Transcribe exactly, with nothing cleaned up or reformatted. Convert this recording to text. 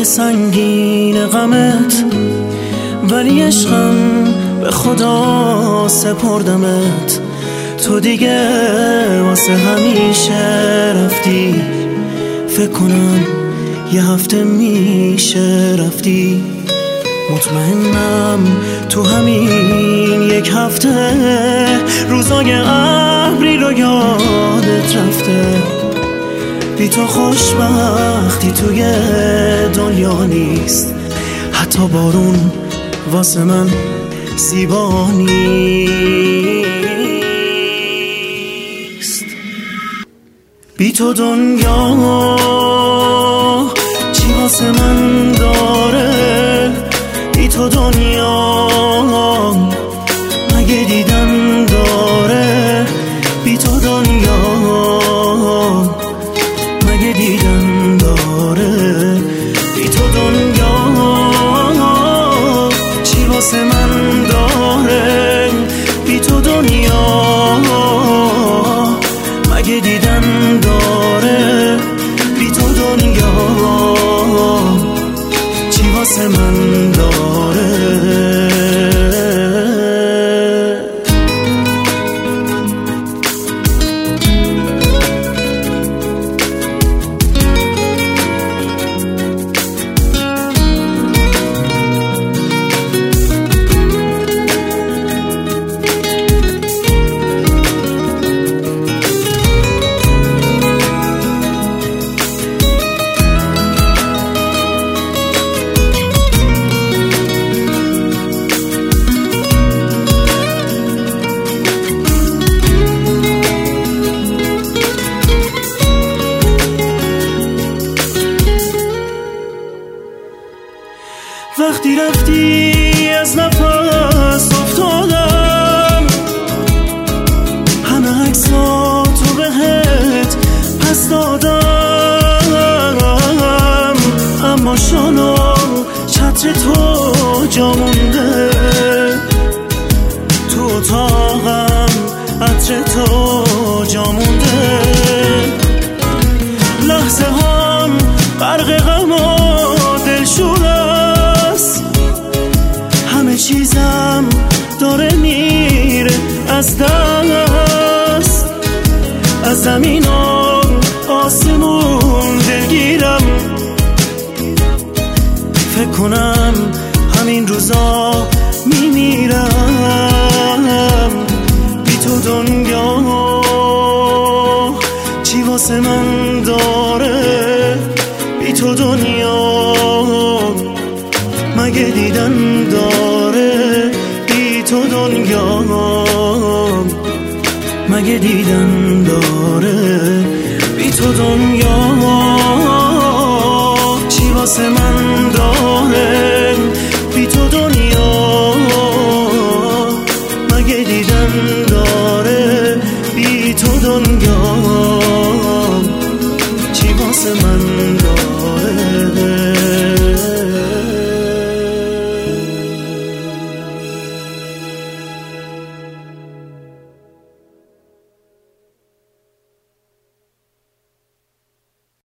که سنگین غمت، ولی عشقم به خدا سپردمت. تو دیگه واسه همیشه رفتی، فکر کنم یه هفته میشه رفتی. مطمئنم تو همین یک هفته روزای ابری رو یادت رفته. بی تو خوشبختی توی دنیا نیست، حتی بارون واسه من زیبا نیست. بی تو دنیا چی واسه من داره؟ بی تو دنیا مگه دیدن داره؟ بی تو دنیا مگه دیدن داره؟ بی تو دنیا چی واسه من داره؟ بی تو دنیا مگه دیدن داره؟ بی تو دنیا چی واسه من داره؟ وقتی رفتی از نفس افتادم، همه عکساتو بهت پس دادم، اما شانو چتر تو جا مونده. تو اتاقم عطر تو جا مونده. لحظه هم غرق غم و دلشوره، همه چیزم داره میره از دست. از زمین و آسمون دلگیرم، فکر کنم همین روزا میمیرم. بی تو دنیا چی واسه من داره؟ بی تو دنیا مگه دیدن داره؟ بی تو دنیا مگه دیدن داره؟ بی تو دنیا چی واسه من داره؟ بی تو دنیا مگه دیدن داره؟ بی تو دنیا چی واسه من